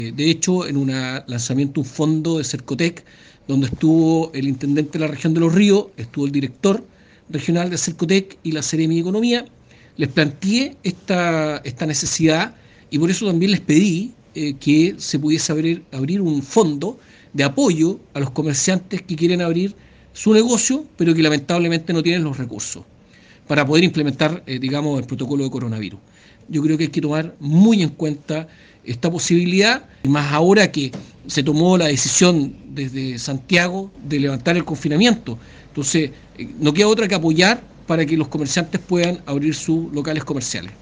De hecho, en un lanzamiento, un fondo de Cercotec, donde estuvo el intendente de la región de Los Ríos, estuvo el director regional de Cercotec y la Seremi de Economía, les planteé esta necesidad y por eso también les pedí que se pudiese abrir un fondo de apoyo a los comerciantes que quieren abrir su negocio, pero que lamentablemente no tienen los recursos para poder implementar, digamos, el protocolo de coronavirus. Yo creo que hay que tomar muy en cuenta esta posibilidad, más ahora que se tomó la decisión desde Santiago de levantar el confinamiento. Entonces, no queda otra que apoyar para que los comerciantes puedan abrir sus locales comerciales.